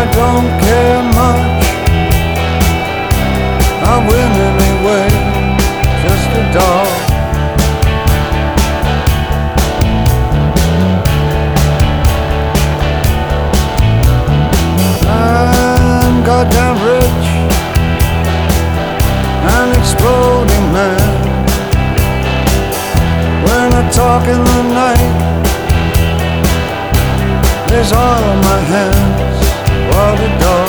don't care much. I win anyway, just a dog. I'm goddamn rich, an exploding man. When I talk in the night, there's all in my hands. What a dog.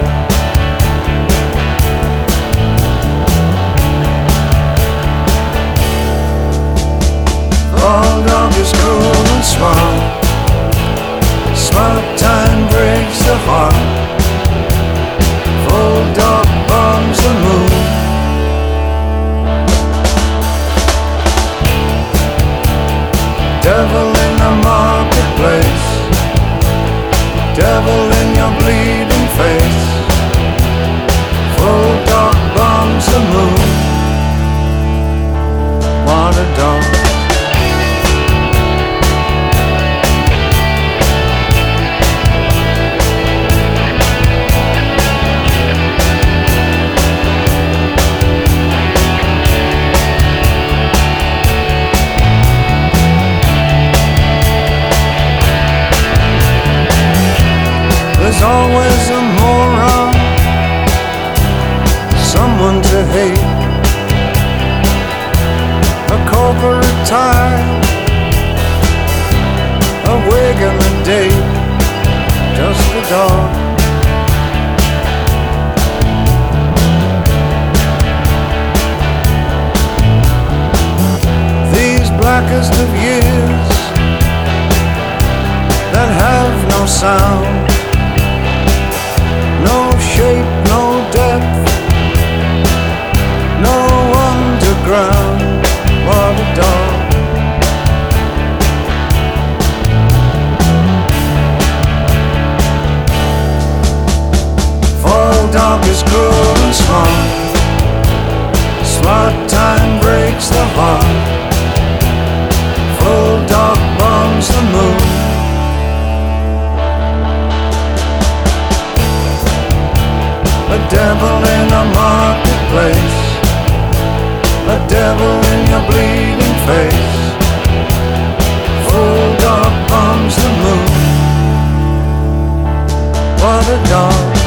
All dog is cool and smart. Smart time breaks the heart. Full dog bombs the moon. Devil in the marketplace. Devil in your bleeding face. Full dog bombs the moon. What a dog. There's always a moron, someone to hate, a corporate tie, a wig and a date, just a dog. These blackest of years that have no sound, no shape, no depth, no underground. What a dog. Full dog is cruel and smart. Smart time breaks the heart. Full dog bombs the moon. A devil in a marketplace. A devil in your bleeding face. Full dog bombs the moon. What a dog.